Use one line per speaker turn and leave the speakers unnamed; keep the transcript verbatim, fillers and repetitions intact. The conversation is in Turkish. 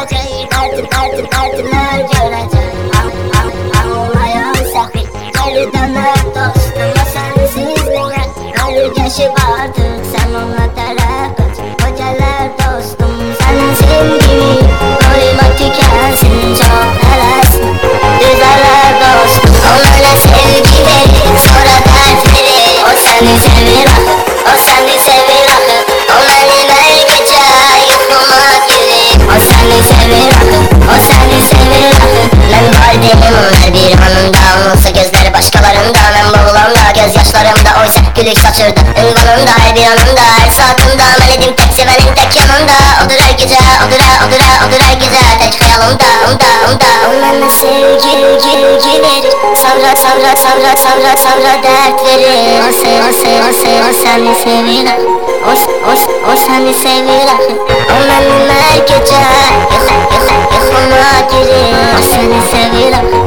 görecek, artık artık artılar görecek. Ağlayan sahil geri döner dostum, o sensizliğe ölür geçip artık sen ona taraf kaç. O gelir dostum senin sevgini koyma tükensin, çok hevesli düzelir dostum. Onlara sevgi verir sonra dert verir, o seni sevir akı, o seni sevir akı. O benim her gece yuhuma girir, o seni sevir akı, o seni sevir akı. Ben validenim her bir anında, olsa gözleri başkalarında. Ben boğulamda gözyaşlarımda, oysa gülük saçırdı ünvanımda. Her bir anında her saatimde meledim tek sevenin tek yanımda. Odur her gece, odur her, odur her, odur her gece tek hayalımda, umda, umda. O bana sevgi, gülgi verir, sonra, sonra, sonra, sonra, sonra dert verir. O se, o se, o se, o seni sevir akı, o, o, o seni sevir akı. O benim her gece yuh, yuh, yuhuma girir, o seni sevir akı.